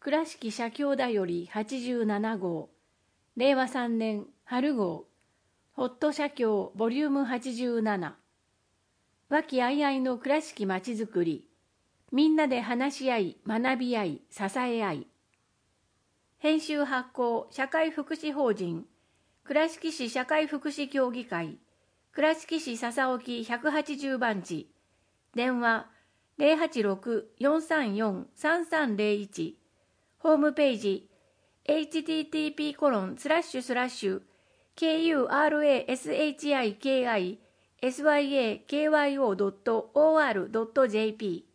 倉敷社協だより87号、令和3年春号、ホット社協ボリューム87、和気あいあいの倉敷まちづくり、みんなで話し合い、学び合い、支え合い。編集発行社会福祉法人、倉敷市社会福祉協議会、倉敷市笹沖180番地、電話086-434-3301、ホームページ http://kurashiki syakyo.or.jp